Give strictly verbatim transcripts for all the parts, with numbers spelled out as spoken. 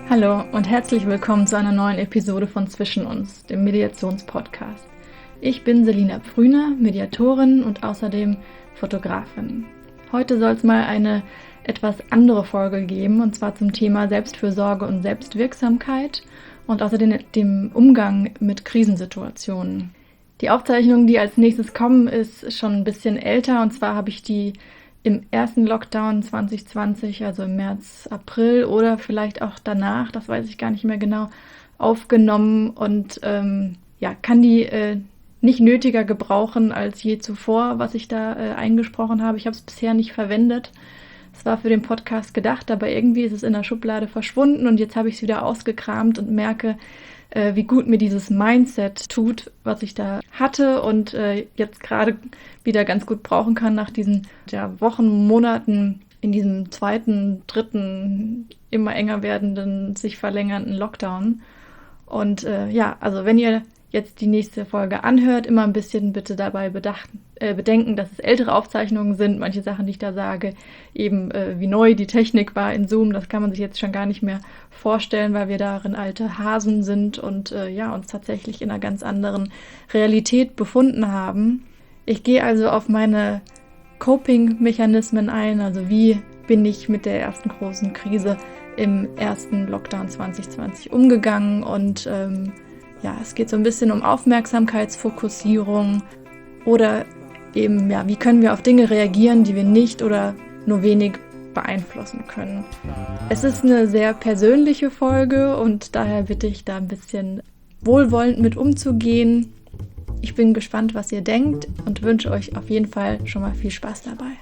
Hallo und herzlich willkommen zu einer neuen Episode von Zwischen uns, dem Mediationspodcast. Ich bin Selina Pfrüner, Mediatorin und außerdem Fotografin. Heute soll es mal eine etwas andere Folge geben, und zwar zum Thema Selbstfürsorge und Selbstwirksamkeit und außerdem dem Umgang mit Krisensituationen. Die Aufzeichnung, die als nächstes kommen, ist schon ein bisschen älter, und zwar habe ich die im ersten Lockdown zwanzig zwanzig, also im März, April oder vielleicht auch danach, das weiß ich gar nicht mehr genau, aufgenommen und ähm, ja, kann die äh, nicht nötiger gebrauchen als je zuvor, was ich da äh, eingesprochen habe. Ich habe es bisher nicht verwendet. Es war für den Podcast gedacht, aber irgendwie ist es in der Schublade verschwunden und jetzt habe ich es wieder ausgekramt und merke, äh, wie gut mir dieses Mindset tut, was ich da hatte und äh, jetzt gerade wieder ganz gut brauchen kann nach diesen ja, Wochen, Monaten in diesem zweiten, dritten, immer enger werdenden, sich verlängernden Lockdown. Und äh, ja, also wenn ihr jetzt die nächste Folge anhört, immer ein bisschen bitte dabei bedachten, äh, bedenken, dass es ältere Aufzeichnungen sind. Manche Sachen, die ich da sage, eben äh, wie neu die Technik war in Zoom, das kann man sich jetzt schon gar nicht mehr vorstellen, weil wir darin alte Hasen sind und äh, ja, uns tatsächlich in einer ganz anderen Realität befunden haben. Ich gehe also auf meine Coping-Mechanismen ein, also wie bin ich mit der ersten großen Krise im ersten Lockdown zwanzig zwanzig umgegangen und ähm, ja, es geht so ein bisschen um Aufmerksamkeitsfokussierung oder eben, ja, wie können wir auf Dinge reagieren, die wir nicht oder nur wenig beeinflussen können. Es ist eine sehr persönliche Folge und daher bitte ich da ein bisschen wohlwollend mit umzugehen. Ich bin gespannt, was ihr denkt und wünsche euch auf jeden Fall schon mal viel Spaß dabei.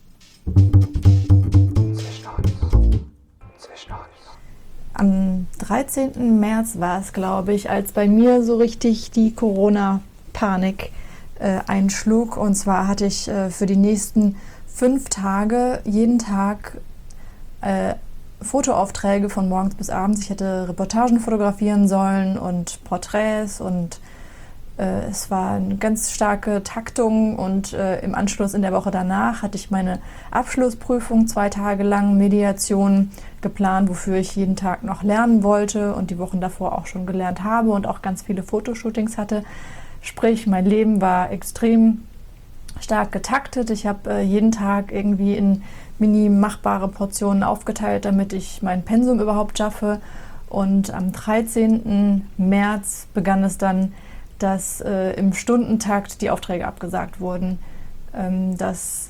Am dreizehnten März war es, glaube ich, als bei mir so richtig die Corona-Panik äh, einschlug. Und zwar hatte ich äh, für die nächsten fünf Tage jeden Tag äh, Fotoaufträge von morgens bis abends. Ich hätte Reportagen fotografieren sollen und Porträts und äh, es war eine ganz starke Taktung. Und äh, im Anschluss in der Woche danach hatte ich meine Abschlussprüfung zwei Tage lang Mediation geplant, wofür ich jeden Tag noch lernen wollte und die Wochen davor auch schon gelernt habe und auch ganz viele Fotoshootings hatte. Sprich, mein Leben war extrem stark getaktet. Ich habe äh, jeden Tag irgendwie in mini machbare Portionen aufgeteilt, damit ich mein Pensum überhaupt schaffe. Und am dreizehnten März begann es dann, dass äh, im Stundentakt die Aufträge abgesagt wurden. Ähm, das,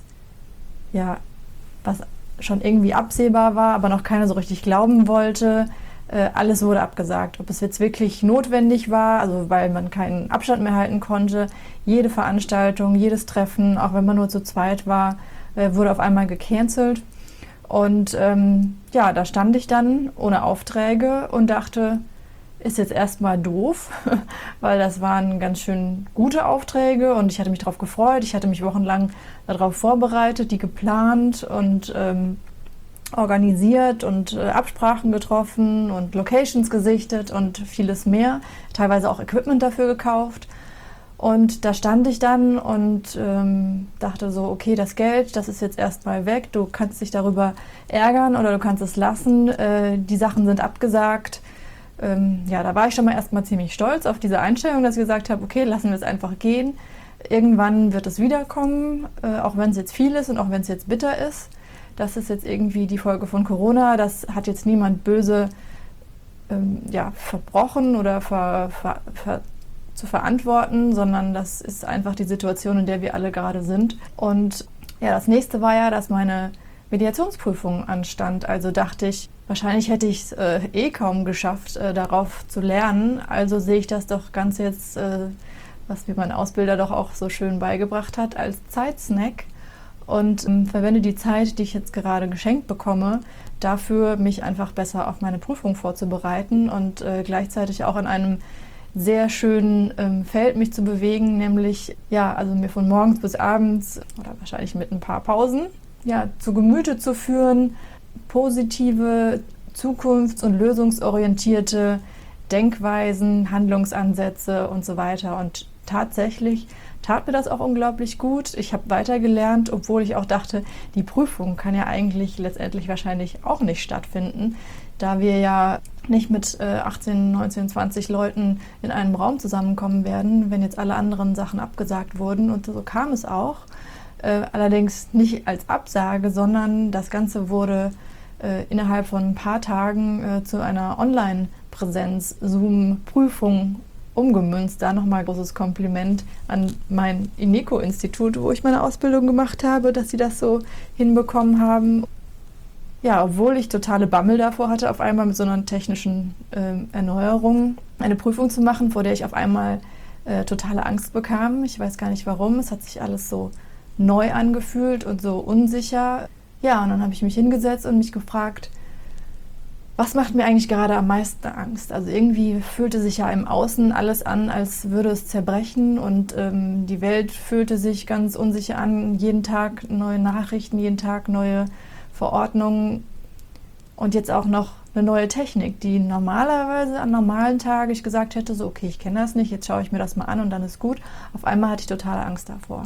ja, was schon irgendwie absehbar war, aber noch keiner so richtig glauben wollte. Äh, alles wurde abgesagt. Ob es jetzt wirklich notwendig war, also weil man keinen Abstand mehr halten konnte. Jede Veranstaltung, jedes Treffen, auch wenn man nur zu zweit war, äh, wurde auf einmal gecancelt. Und ähm, ja, da stand ich dann ohne Aufträge und dachte, ist jetzt erstmal doof, weil das waren ganz schön gute Aufträge und ich hatte mich darauf gefreut. Ich hatte mich wochenlang darauf vorbereitet, die geplant und ähm, organisiert und äh, Absprachen getroffen und Locations gesichtet und vieles mehr. Teilweise auch Equipment dafür gekauft. Und da stand ich dann und ähm, dachte so, okay, das Geld, das ist jetzt erstmal weg. Du kannst dich darüber ärgern oder du kannst es lassen. Äh, die Sachen sind abgesagt. Ähm, ja, da war ich schon mal erstmal ziemlich stolz auf diese Einstellung, dass ich gesagt habe, okay, lassen wir es einfach gehen. Irgendwann wird es wiederkommen, äh, auch wenn es jetzt viel ist und auch wenn es jetzt bitter ist. Das ist jetzt irgendwie die Folge von Corona. Das hat jetzt niemand böse ähm, ja, verbrochen oder ver, ver, ver, zu verantworten, sondern das ist einfach die Situation, in der wir alle gerade sind. Und ja, das nächste war ja, dass meine Mediationsprüfung anstand. Also dachte ich, wahrscheinlich hätte ich es äh, eh kaum geschafft, äh, darauf zu lernen. Also sehe ich das doch ganz jetzt, äh, was mir mein Ausbilder doch auch so schön beigebracht hat, als Zeitsnack und ähm, verwende die Zeit, die ich jetzt gerade geschenkt bekomme, dafür, mich einfach besser auf meine Prüfung vorzubereiten und äh, gleichzeitig auch in einem sehr schönen ähm, Feld mich zu bewegen, nämlich ja, also mir von morgens bis abends oder wahrscheinlich mit ein paar Pausen ja, zu Gemüte zu führen, positive, zukunfts- und lösungsorientierte Denkweisen, Handlungsansätze und so weiter. Und tatsächlich tat mir das auch unglaublich gut. Ich habe weitergelernt, obwohl ich auch dachte, die Prüfung kann ja eigentlich letztendlich wahrscheinlich auch nicht stattfinden, da wir ja nicht mit äh, achtzehn, neunzehn, zwanzig Leuten in einem Raum zusammenkommen werden, wenn jetzt alle anderen Sachen abgesagt wurden. Und so kam es auch. Äh, allerdings nicht als Absage, sondern das Ganze wurde äh, innerhalb von ein paar Tagen äh, zu einer Online-Präsenz-Zoom-Prüfung umgemünzt. Da nochmal großes Kompliment an mein INECO-Institut, wo ich meine Ausbildung gemacht habe, dass sie das so hinbekommen haben. Ja, obwohl ich totale Bammel davor hatte, auf einmal mit so einer technischen äh, Erneuerung eine Prüfung zu machen, vor der ich auf einmal äh, totale Angst bekam. Ich weiß gar nicht warum. Es hat sich alles so neu angefühlt und so unsicher. Ja, und dann habe ich mich hingesetzt und mich gefragt, was macht mir eigentlich gerade am meisten Angst? Also irgendwie fühlte sich ja im Außen alles an, als würde es zerbrechen und ähm, die Welt fühlte sich ganz unsicher an. Jeden Tag neue Nachrichten, jeden Tag neue Verordnungen und jetzt auch noch eine neue Technik, die normalerweise an normalen Tagen ich gesagt hätte, so okay, ich kenne das nicht, jetzt schaue ich mir das mal an und dann ist gut. Auf einmal hatte ich totale Angst davor.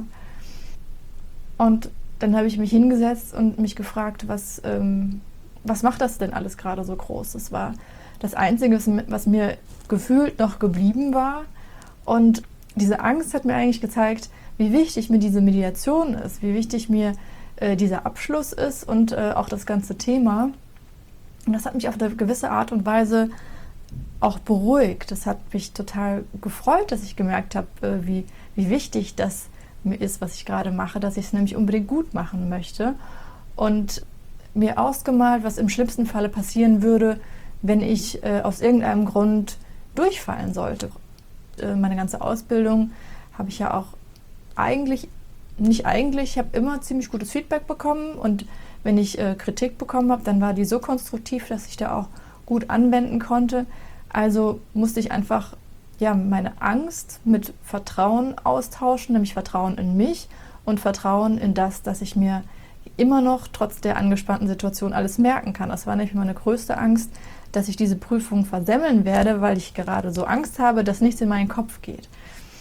Und dann habe ich mich hingesetzt und mich gefragt, was... Ähm, was macht das denn alles gerade so groß? Das war das Einzige, was mir gefühlt noch geblieben war. Und diese Angst hat mir eigentlich gezeigt, wie wichtig mir diese Mediation ist, wie wichtig mir äh, dieser Abschluss ist und äh, auch das ganze Thema. Und das hat mich auf eine gewisse Art und Weise auch beruhigt. Das hat mich total gefreut, dass ich gemerkt habe, äh, wie, wie wichtig das mir ist, was ich gerade mache, dass ich es nämlich unbedingt gut machen möchte. Und mir ausgemalt, was im schlimmsten Falle passieren würde, wenn ich äh, aus irgendeinem Grund durchfallen sollte. Äh, meine ganze Ausbildung habe ich ja auch eigentlich, nicht eigentlich, ich habe immer ziemlich gutes Feedback bekommen und wenn ich äh, Kritik bekommen habe, dann war die so konstruktiv, dass ich da auch gut anwenden konnte. Also musste ich einfach ja, meine Angst mit Vertrauen austauschen, nämlich Vertrauen in mich und Vertrauen in das, dass ich mir immer noch trotz der angespannten Situation alles merken kann. Das war nämlich meine größte Angst, dass ich diese Prüfung versemmeln werde, weil ich gerade so Angst habe, dass nichts in meinen Kopf geht.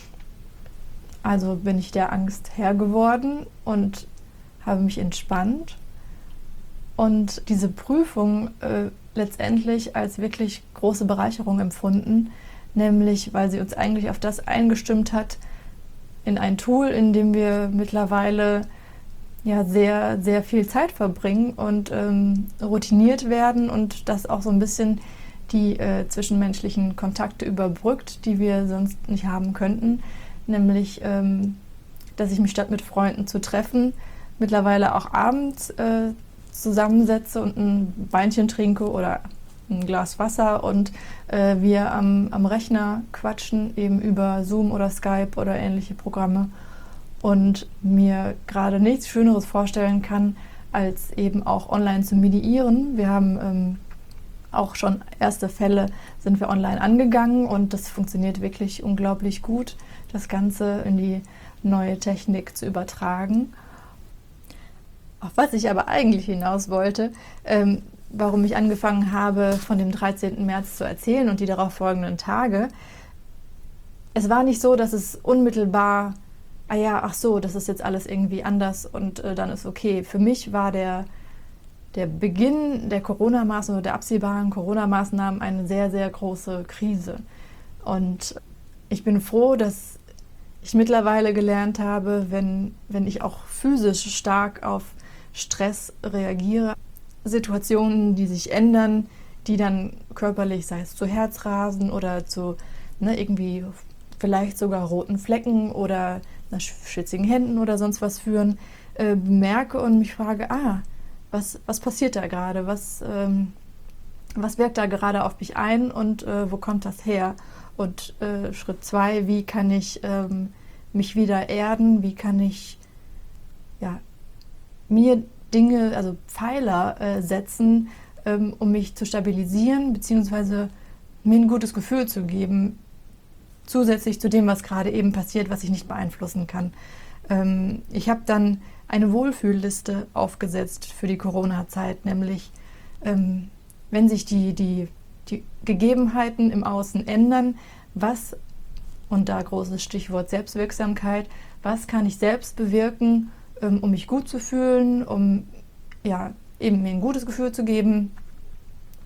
Also bin ich der Angst Herr geworden und habe mich entspannt und diese Prüfung äh, letztendlich als wirklich große Bereicherung empfunden, nämlich weil sie uns eigentlich auf das eingestimmt hat, in ein Tool, in dem wir mittlerweile ja sehr, sehr viel Zeit verbringen und ähm, routiniert werden und das auch so ein bisschen die äh, zwischenmenschlichen Kontakte überbrückt, die wir sonst nicht haben könnten. Nämlich, ähm, dass ich mich statt mit Freunden zu treffen, mittlerweile auch abends äh, zusammensetze und ein Weinchen trinke oder ein Glas Wasser und äh, wir am, am Rechner quatschen, eben über Zoom oder Skype oder ähnliche Programme. Und mir gerade nichts Schöneres vorstellen kann, als eben auch online zu mediieren. Wir haben ähm, auch schon erste Fälle, sind wir online angegangen und das funktioniert wirklich unglaublich gut, das Ganze in die neue Technik zu übertragen. Auf was ich aber eigentlich hinaus wollte, ähm, warum ich angefangen habe, von dem dreizehnten März zu erzählen und die darauf folgenden Tage. Es war nicht so, dass es unmittelbar ah ja, ach so, das ist jetzt alles irgendwie anders und äh, dann ist okay. Für mich war der, der Beginn der Corona-Maßnahmen oder der absehbaren Corona-Maßnahmen eine sehr, sehr große Krise. Und ich bin froh, dass ich mittlerweile gelernt habe, wenn, wenn ich auch physisch stark auf Stress reagiere, Situationen, die sich ändern, die dann körperlich, sei es zu Herzrasen oder zu ne, irgendwie vielleicht sogar roten Flecken oder nach schwitzigen Händen oder sonst was führen, äh, merke und mich frage, ah, was, was passiert da gerade? Was, ähm, was wirkt da gerade auf mich ein und äh, wo kommt das her? Und äh, Schritt zwei, wie kann ich ähm, mich wieder erden? Wie kann ich ja, mir Dinge, also Pfeiler äh, setzen, ähm, um mich zu stabilisieren, beziehungsweise mir ein gutes Gefühl zu geben, zusätzlich zu dem, was gerade eben passiert, was ich nicht beeinflussen kann. Ähm, ich habe dann eine Wohlfühlliste aufgesetzt für die Corona-Zeit, nämlich ähm, wenn sich die, die, die Gegebenheiten im Außen ändern, was, und da großes Stichwort Selbstwirksamkeit, was kann ich selbst bewirken, ähm, um mich gut zu fühlen, um ja, eben mir ein gutes Gefühl zu geben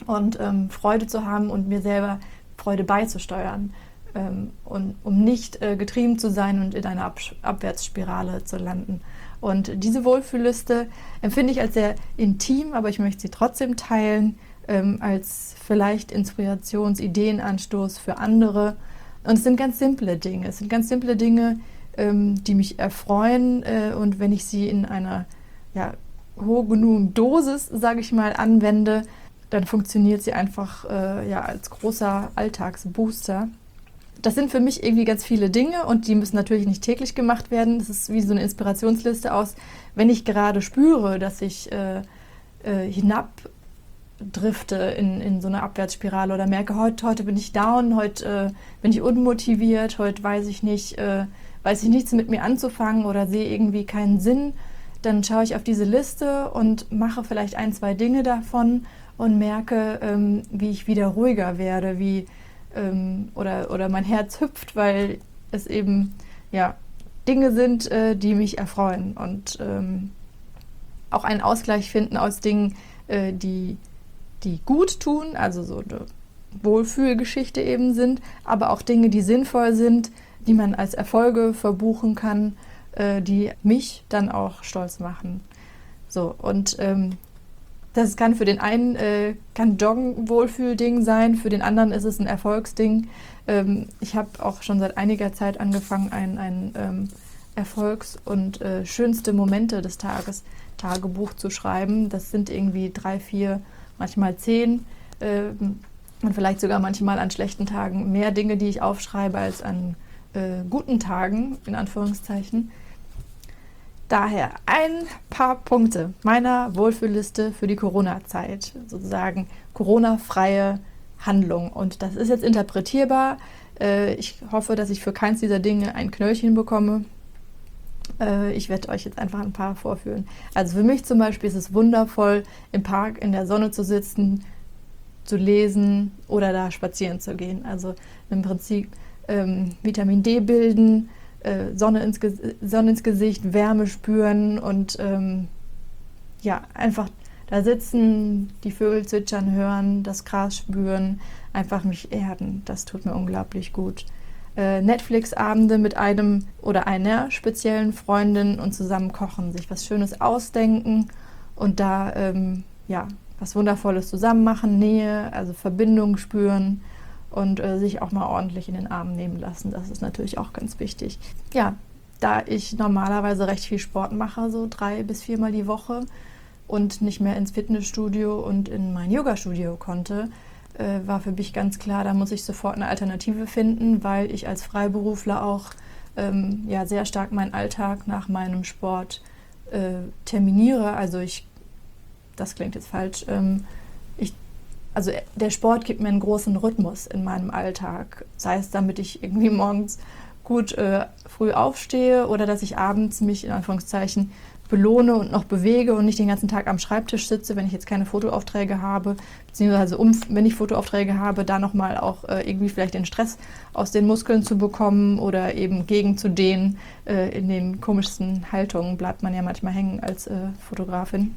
und ähm, Freude zu haben und mir selber Freude beizusteuern. Ähm, und um nicht äh, getrieben zu sein und in einer Ab Abwärtsspirale zu landen. Und diese Wohlfühlliste empfinde ich als sehr intim, aber ich möchte sie trotzdem teilen, ähm, als vielleicht Inspirations-, Ideenanstoß für andere. Und es sind ganz simple Dinge. Es sind ganz simple Dinge, ähm, die mich erfreuen. Äh, und wenn ich sie in einer ja, hoch genug Dosis, sage ich mal, anwende, dann funktioniert sie einfach äh, ja, als großer Alltagsbooster. Das sind für mich irgendwie ganz viele Dinge und die müssen natürlich nicht täglich gemacht werden. Das ist wie so eine Inspirationsliste aus, wenn ich gerade spüre, dass ich äh, äh, hinabdrifte in, in so eine Abwärtsspirale oder merke, heute, heute bin ich down, heute äh, bin ich unmotiviert, heute weiß ich nicht, äh, weiß ich nichts mit mir anzufangen oder sehe irgendwie keinen Sinn, dann schaue ich auf diese Liste und mache vielleicht ein, zwei Dinge davon und merke, ähm, wie ich wieder ruhiger werde, wie Oder, oder mein Herz hüpft, weil es eben ja, Dinge sind, äh, die mich erfreuen und ähm, auch einen Ausgleich finden aus Dingen, äh, die, die gut tun, also so eine Wohlfühlgeschichte eben sind, aber auch Dinge, die sinnvoll sind, die man als Erfolge verbuchen kann, äh, die mich dann auch stolz machen. So, und ähm, das kann für den einen äh, kann Joggen Wohlfühlding sein, für den anderen ist es ein Erfolgsding. Ähm, ich habe auch schon seit einiger Zeit angefangen, ein, ein ähm, Erfolgs- und äh, schönste Momente des Tages Tagebuch zu schreiben. Das sind irgendwie drei, vier, manchmal zehn ähm, und vielleicht sogar manchmal an schlechten Tagen mehr Dinge, die ich aufschreibe, als an äh, guten Tagen, in Anführungszeichen. Daher ein paar Punkte meiner Wohlfühlliste für die Corona-Zeit, sozusagen Corona-freie Handlung. Und das ist jetzt interpretierbar. Ich hoffe, dass ich für keins dieser Dinge ein Knöllchen bekomme. Ich werde euch jetzt einfach ein paar vorführen. Also für mich zum Beispiel ist es wundervoll, im Park in der Sonne zu sitzen, zu lesen oder da spazieren zu gehen. Also im Prinzip ähm, Vitamin D bilden, Sonne ins, Sonne ins Gesicht, Wärme spüren und ähm, ja, einfach da sitzen, die Vögel zwitschern hören, das Gras spüren, einfach mich erden. Das tut mir unglaublich gut. Äh, Netflix-Abende mit einem oder einer speziellen Freundin und zusammen kochen, sich was Schönes ausdenken und da ähm, ja, was Wundervolles zusammen machen, Nähe, also Verbindung spüren. Und äh, sich auch mal ordentlich in den Arm nehmen lassen. Das ist natürlich auch ganz wichtig. Ja, da ich normalerweise recht viel Sport mache, so drei bis viermal die Woche und nicht mehr ins Fitnessstudio und in mein Yoga-Studio konnte, äh, war für mich ganz klar, da muss ich sofort eine Alternative finden, weil ich als Freiberufler auch ähm, ja, sehr stark meinen Alltag nach meinem Sport äh, terminiere. Also ich, das klingt jetzt falsch, ähm, ich Also der Sport gibt mir einen großen Rhythmus in meinem Alltag. Sei es, damit ich irgendwie morgens gut äh, früh aufstehe oder dass ich abends mich in Anführungszeichen belohne und noch bewege und nicht den ganzen Tag am Schreibtisch sitze, wenn ich jetzt keine Fotoaufträge habe, beziehungsweise um, wenn ich Fotoaufträge habe, da nochmal auch äh, irgendwie vielleicht den Stress aus den Muskeln zu bekommen oder eben gegen zu dehnen. Äh, in den komischsten Haltungen bleibt man ja manchmal hängen als äh, Fotografin.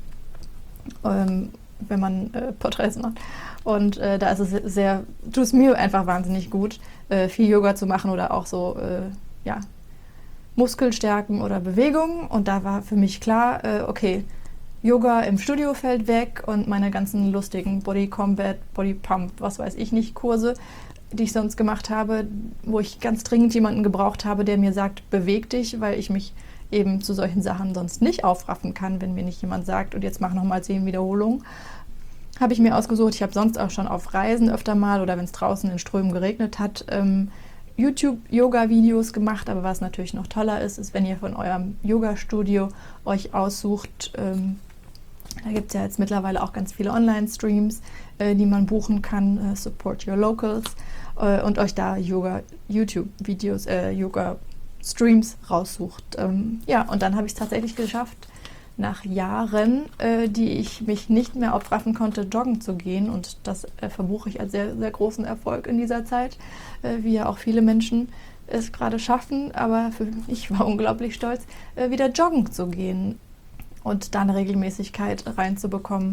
Ähm, wenn man äh, Porträts macht. Und äh, da ist es sehr, tut es mir einfach wahnsinnig gut, äh, viel Yoga zu machen oder auch so, äh, ja, Muskelstärken oder Bewegungen. Und da war für mich klar, äh, okay, Yoga im Studio fällt weg und meine ganzen lustigen Body Combat, Body Pump, was weiß ich nicht, Kurse, die ich sonst gemacht habe, wo ich ganz dringend jemanden gebraucht habe, der mir sagt, beweg dich, weil ich mich eben zu solchen Sachen sonst nicht aufraffen kann, wenn mir nicht jemand sagt, und jetzt mach nochmal zehn Wiederholungen. Habe ich mir ausgesucht. Ich habe sonst auch schon auf Reisen öfter mal oder wenn es draußen in Strömen geregnet hat, ähm, YouTube-Yoga-Videos gemacht. Aber was natürlich noch toller ist, ist, wenn ihr von eurem Yoga-Studio euch aussucht, ähm, da gibt es ja jetzt mittlerweile auch ganz viele Online-Streams, äh, die man buchen kann, äh, Support Your Locals, äh, und euch da Yoga, YouTube-Videos, äh, Yoga Streams raussucht. Ähm, ja, und dann habe ich es tatsächlich geschafft, nach Jahren, äh, die ich mich nicht mehr aufraffen konnte, joggen zu gehen. Und das äh, verbuche ich als sehr, sehr großen Erfolg in dieser Zeit, äh, wie ja auch viele Menschen es gerade schaffen. Aber für mich war unglaublich stolz, äh, wieder joggen zu gehen und da eine Regelmäßigkeit reinzubekommen,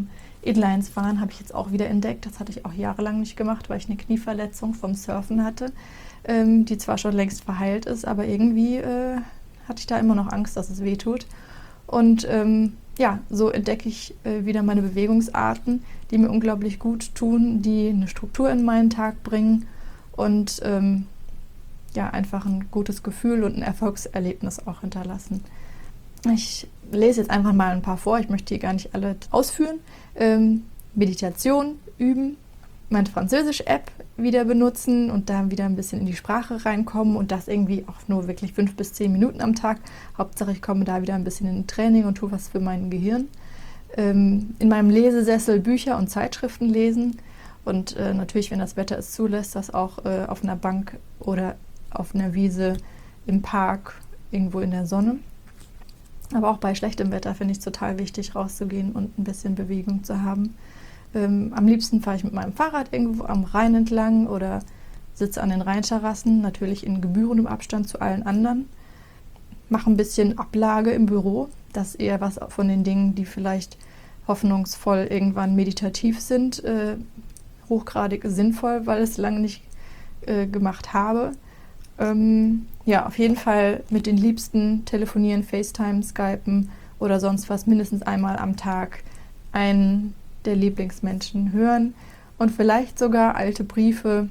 Inlines fahren habe ich jetzt auch wieder entdeckt. Das hatte ich auch jahrelang nicht gemacht, weil ich eine Knieverletzung vom Surfen hatte, ähm, die zwar schon längst verheilt ist, aber irgendwie äh, hatte ich da immer noch Angst, dass es weh tut. Und ähm, ja, so entdecke ich äh, wieder meine Bewegungsarten, die mir unglaublich gut tun, die eine Struktur in meinen Tag bringen und ähm, ja, einfach ein gutes Gefühl und ein Erfolgserlebnis auch hinterlassen. Ich lese jetzt einfach mal ein paar vor, ich möchte hier gar nicht alle ausführen. Ähm, Meditation üben, meine Französisch-App wieder benutzen und da wieder ein bisschen in die Sprache reinkommen und das irgendwie auch nur wirklich fünf bis zehn Minuten am Tag. Hauptsache ich komme da wieder ein bisschen in Training und tue was für mein Gehirn. Ähm, in meinem Lesesessel Bücher und Zeitschriften lesen und äh, natürlich, wenn das Wetter es zulässt, das auch äh, auf einer Bank oder auf einer Wiese im Park, irgendwo in der Sonne. Aber auch bei schlechtem Wetter finde ich es total wichtig, rauszugehen und ein bisschen Bewegung zu haben. Ähm, am liebsten fahre ich mit meinem Fahrrad irgendwo am Rhein entlang oder sitze an den Rheinterrassen, natürlich in gebührendem Abstand zu allen anderen. Mache ein bisschen Ablage im Büro. Das ist eher was von den Dingen, die vielleicht hoffnungsvoll irgendwann meditativ sind, äh, hochgradig sinnvoll, weil ich es lange nicht äh, gemacht habe. Ähm, ja, auf jeden Fall mit den Liebsten telefonieren, FaceTime, Skypen oder sonst was mindestens einmal am Tag einen der Lieblingsmenschen hören und vielleicht sogar alte Briefe,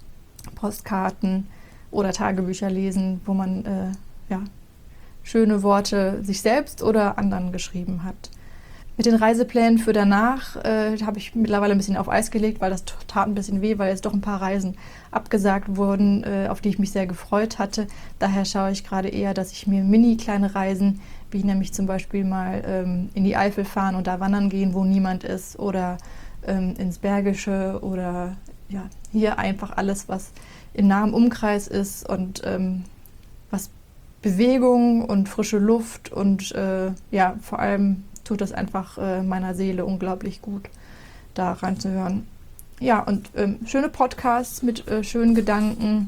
Postkarten oder Tagebücher lesen, wo man äh, ja, schöne Worte sich selbst oder anderen geschrieben hat. Mit den Reiseplänen für danach äh, habe ich mittlerweile ein bisschen auf Eis gelegt, weil das tat ein bisschen weh, weil jetzt doch ein paar Reisen abgesagt wurden, äh, auf die ich mich sehr gefreut hatte. Daher schaue ich gerade eher, dass ich mir mini kleine Reisen, wie nämlich zum Beispiel mal ähm, in die Eifel fahren und da wandern gehen, wo niemand ist, oder ähm, ins Bergische oder ja, hier einfach alles, was in nahem Umkreis ist und ähm, was Bewegung und frische Luft und äh, ja, vor allem tut das einfach äh, meiner Seele unglaublich gut, da reinzuhören. Ja, und ähm, schöne Podcasts mit äh, schönen Gedanken.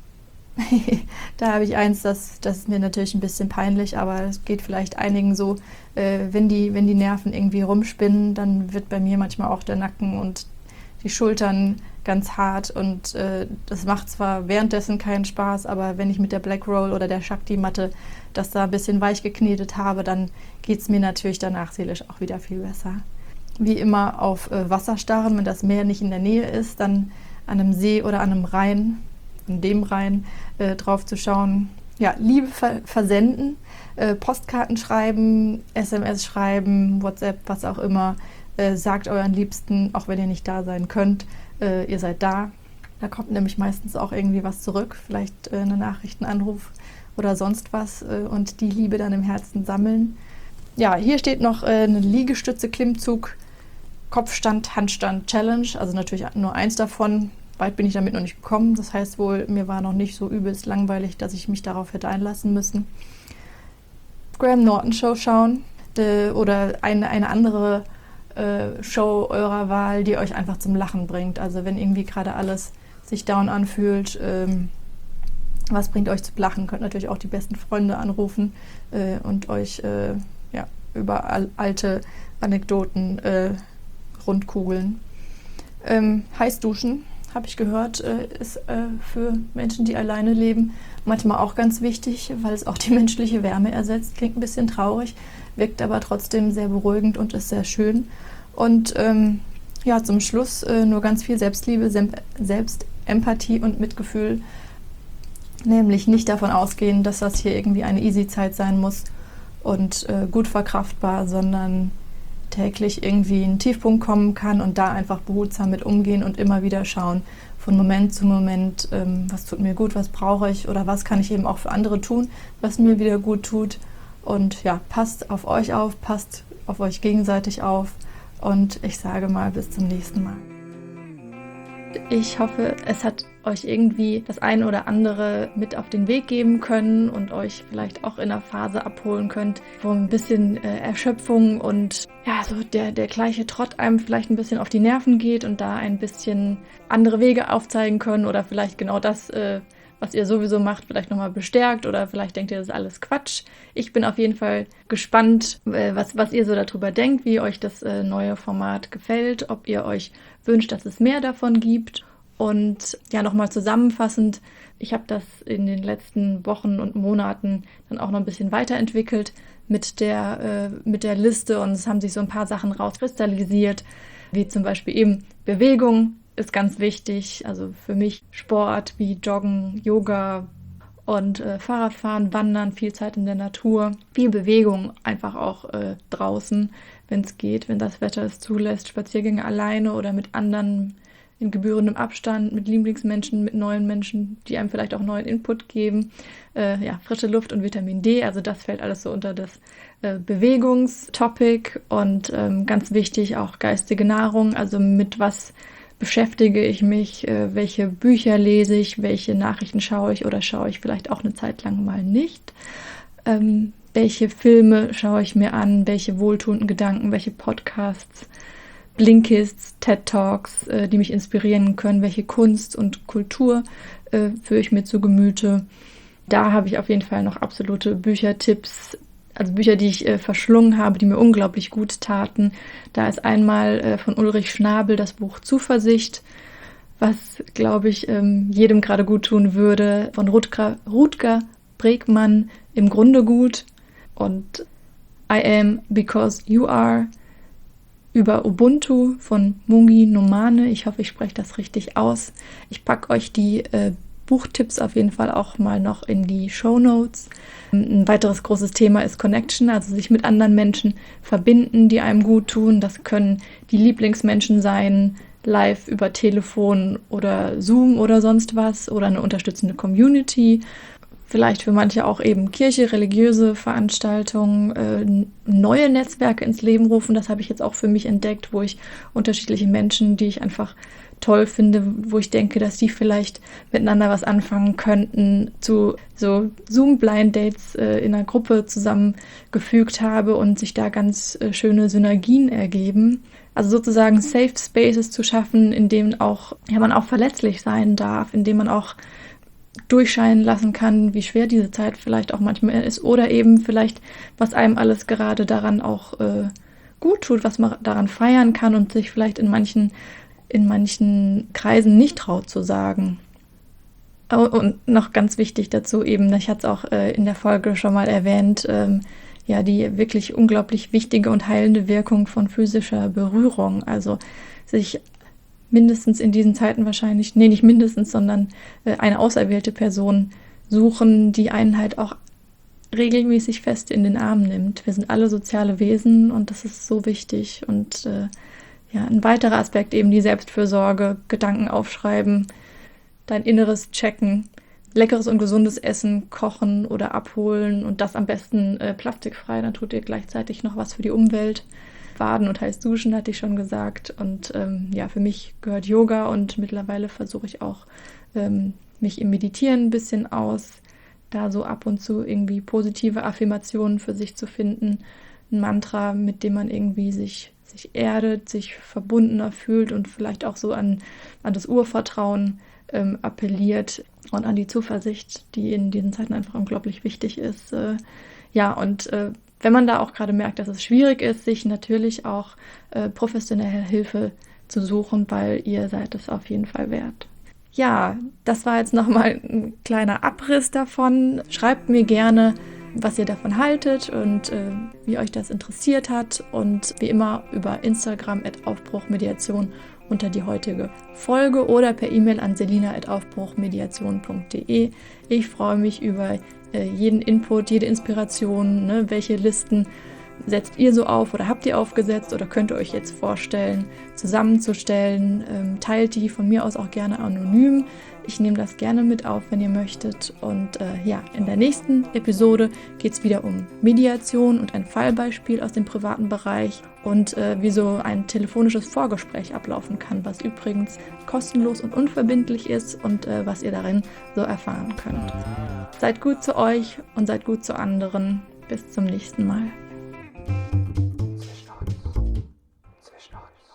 Da habe ich eins, das, das ist mir natürlich ein bisschen peinlich, aber es geht vielleicht einigen so, äh, wenn die, wenn die Nerven irgendwie rumspinnen, dann wird bei mir manchmal auch der Nacken und die Schultern ganz hart und äh, das macht zwar währenddessen keinen Spaß, aber wenn ich mit der Black Roll oder der Shakti-Matte das da ein bisschen weich geknetet habe, dann geht es mir natürlich danach seelisch auch wieder viel besser. Wie immer auf äh, Wasser starren, wenn das Meer nicht in der Nähe ist, dann an einem See oder an einem Rhein, an dem Rhein, äh, drauf zu schauen. Ja, Liebe ver- versenden, äh, Postkarten schreiben, S M S schreiben, WhatsApp, was auch immer. Äh, sagt euren Liebsten, auch wenn ihr nicht da sein könnt, äh, ihr seid da. Da kommt nämlich meistens auch irgendwie was zurück, vielleicht äh, eine Nachricht, ein Anruf oder sonst was äh, und die Liebe dann im Herzen sammeln. Ja, hier steht noch äh, eine Liegestütze, Klimmzug, Kopfstand, Handstand, Challenge, also natürlich nur eins davon. Weit bin ich damit noch nicht gekommen, das heißt wohl, mir war noch nicht so übelst langweilig, dass ich mich darauf hätte einlassen müssen. Graham Norton Show schauen äh, oder eine, eine andere äh, Show eurer Wahl, die euch einfach zum Lachen bringt. Also wenn irgendwie gerade alles sich down anfühlt, ähm, was bringt euch zu lachen? Könnt natürlich auch die besten Freunde anrufen äh, und euch äh, ja, über al- alte Anekdoten äh, rundkugeln. Ähm, heiß duschen, habe ich gehört, äh, ist äh, für Menschen, die alleine leben, manchmal auch ganz wichtig, weil es auch die menschliche Wärme ersetzt. Klingt ein bisschen traurig, wirkt aber trotzdem sehr beruhigend und ist sehr schön. Und ähm, ja, zum Schluss äh, nur ganz viel Selbstliebe, Sem- Selbstempathie und Mitgefühl. Nämlich nicht davon ausgehen, dass das hier irgendwie eine Easy-Zeit sein muss und äh, gut verkraftbar, sondern täglich irgendwie ein Tiefpunkt kommen kann und da einfach behutsam mit umgehen und immer wieder schauen, von Moment zu Moment, ähm, was tut mir gut, was brauche ich oder was kann ich eben auch für andere tun, was mir wieder gut tut. Und ja, passt auf euch auf, passt auf euch gegenseitig auf und ich sage mal bis zum nächsten Mal. Ich hoffe, es hat euch irgendwie das eine oder andere mit auf den Weg geben können und euch vielleicht auch in einer Phase abholen könnt, wo ein bisschen äh, Erschöpfung und ja, so der, der gleiche Trott einem vielleicht ein bisschen auf die Nerven geht und da ein bisschen andere Wege aufzeigen können oder vielleicht genau das, äh, was ihr sowieso macht, vielleicht nochmal bestärkt oder vielleicht denkt ihr, das ist alles Quatsch. Ich bin auf jeden Fall gespannt, äh, was, was ihr so darüber denkt, wie euch das äh, neue Format gefällt, ob ihr euch wünscht, dass es mehr davon gibt. Und ja, nochmal zusammenfassend, ich habe das in den letzten Wochen und Monaten dann auch noch ein bisschen weiterentwickelt mit der, äh, mit der Liste und es haben sich so ein paar Sachen rauskristallisiert, wie zum Beispiel eben Bewegung ist ganz wichtig, also für mich Sport wie Joggen, Yoga und äh, Fahrradfahren, Wandern, viel Zeit in der Natur, viel Bewegung einfach auch äh, draußen, wenn es geht, wenn das Wetter es zulässt, Spaziergänge alleine oder mit anderen in gebührendem Abstand, mit Lieblingsmenschen, mit neuen Menschen, die einem vielleicht auch neuen Input geben. Äh, ja, frische Luft und Vitamin D, also das fällt alles so unter das äh, Bewegungstopic und ähm, ganz wichtig auch geistige Nahrung, also mit was beschäftige ich mich, äh, welche Bücher lese ich, welche Nachrichten schaue ich oder schaue ich vielleicht auch eine Zeit lang mal nicht. Ähm, welche Filme schaue ich mir an, welche wohltuenden Gedanken, welche Podcasts, Blinkists, TED Talks, äh, die mich inspirieren können, welche Kunst und Kultur äh, führe ich mir zu Gemüte. Da habe ich auf jeden Fall noch absolute Büchertipps, also Bücher, die ich äh, verschlungen habe, die mir unglaublich gut taten. Da ist einmal äh, von Ulrich Schnabel das Buch Zuversicht, was, glaube ich, ähm, jedem gerade gut tun würde. Von Rutger, Rutger Bregmann Im Grunde gut und I Am Because You Are über Ubuntu von Mungi Nomane. Ich hoffe, ich spreche das richtig aus. Ich packe euch die äh, Buchtipps auf jeden Fall auch mal noch in die Shownotes. Ein weiteres großes Thema ist Connection, also sich mit anderen Menschen verbinden, die einem gut tun. Das können die Lieblingsmenschen sein, live über Telefon oder Zoom oder sonst was oder eine unterstützende Community. Vielleicht für manche auch eben Kirche, religiöse Veranstaltungen, äh, neue Netzwerke ins Leben rufen. Das habe ich jetzt auch für mich entdeckt, wo ich unterschiedliche Menschen, die ich einfach toll finde, wo ich denke, dass die vielleicht miteinander was anfangen könnten, zu so Zoom-Blind-Dates äh, in einer Gruppe zusammengefügt habe und sich da ganz äh, schöne Synergien ergeben. Also sozusagen Safe Spaces zu schaffen, in denen auch, ja, man auch verletzlich sein darf, in denen man auch durchscheinen lassen kann, wie schwer diese Zeit vielleicht auch manchmal ist oder eben vielleicht, was einem alles gerade daran auch äh, gut tut, was man daran feiern kann und sich vielleicht in manchen, in manchen Kreisen nicht traut zu sagen. Oh, und noch ganz wichtig dazu eben, ich hatte es auch äh, in der Folge schon mal erwähnt, ähm, ja, die wirklich unglaublich wichtige und heilende Wirkung von physischer Berührung, also sich mindestens in diesen Zeiten wahrscheinlich, nee, nicht mindestens, sondern äh, eine auserwählte Person suchen, die einen halt auch regelmäßig fest in den Arm nimmt. Wir sind alle soziale Wesen und das ist so wichtig. Und äh, ja, ein weiterer Aspekt eben die Selbstfürsorge, Gedanken aufschreiben, dein Inneres checken, leckeres und gesundes Essen kochen oder abholen und das am besten äh, plastikfrei, dann tut ihr gleichzeitig noch was für die Umwelt. Baden und heiß duschen, hatte ich schon gesagt. Und ähm, ja, für mich gehört Yoga und mittlerweile versuche ich auch, ähm, mich im Meditieren ein bisschen aus, da so ab und zu irgendwie positive Affirmationen für sich zu finden. Ein Mantra, mit dem man irgendwie sich, sich erdet, sich verbundener fühlt und vielleicht auch so an, an das Urvertrauen ähm, appelliert und an die Zuversicht, die in diesen Zeiten einfach unglaublich wichtig ist. Äh, ja, und äh, wenn man da auch gerade merkt, dass es schwierig ist, sich natürlich auch äh, professionelle Hilfe zu suchen, weil ihr seid es auf jeden Fall wert. Ja, das war jetzt nochmal ein kleiner Abriss davon. Schreibt mir gerne, was ihr davon haltet und äh, wie euch das interessiert hat. Und wie immer über Instagram at aufbruchmediation unter die heutige Folge oder per E-Mail an selina at aufbruchmediation punkt de. Ich freue mich über äh, jeden Input, jede Inspiration, ne? Welche Listen setzt ihr so auf oder habt ihr aufgesetzt oder könnt ihr euch jetzt vorstellen, zusammenzustellen? Ähm, teilt die von mir aus auch gerne anonym. Ich nehme das gerne mit auf, wenn ihr möchtet. Und äh, ja, in der nächsten Episode geht es wieder um Mediation und ein Fallbeispiel aus dem privaten Bereich und äh, wie so ein telefonisches Vorgespräch ablaufen kann, was übrigens kostenlos und unverbindlich ist und äh, was ihr darin so erfahren könnt. Seid gut zu euch und seid gut zu anderen. Bis zum nächsten Mal.